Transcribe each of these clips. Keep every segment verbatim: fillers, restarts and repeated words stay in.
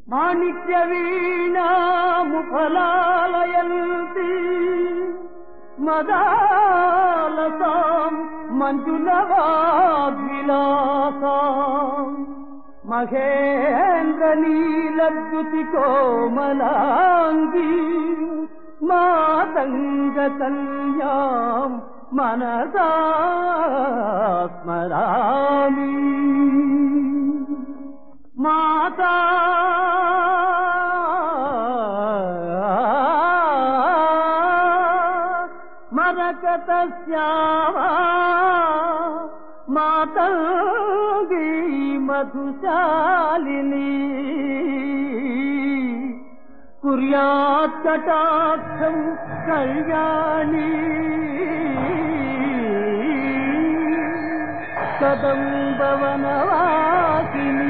మాణిక్య వీణాముఫలాలయంతి మదాలసాం మంజులవాగ్విలాసాం మహేంద్ర నీలద్యుతి కోమలాంగీ మాతంగ కన్యాం మనసా స్మరామి. మాతా మరకతస్యావా మాతంగీ మధుశాలిని కుర్యాత్ కటాక్షం కళ్యాణి కదంబవనవాసిని.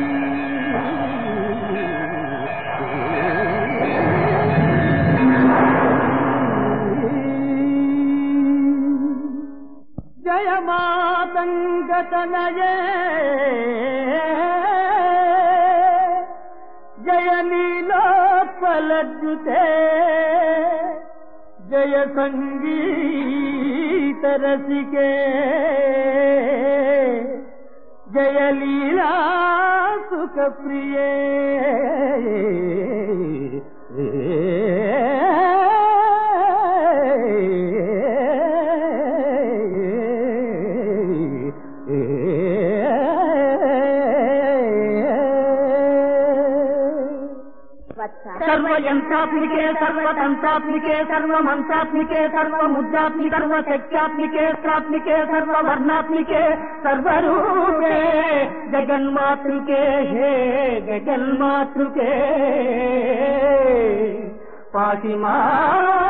జయ మాతంగతనయే జయ లీలోత్పలద్యుతే జయ సంగీత రసికే జయ లీలా సుఖ ప్రియే. సర్వయంత్రాత్మికే సర్వతంత్రాత్మికే సర్వమంత్రాత్మికే సర్వముద్రాత్మికే సర్వశక్త్యాత్మికే త్రాత్మికే సర్వవర్ణాత్మికే సర్వరూపే జగన్మాతృకే హే జగన్మాతృకే పాహిమా.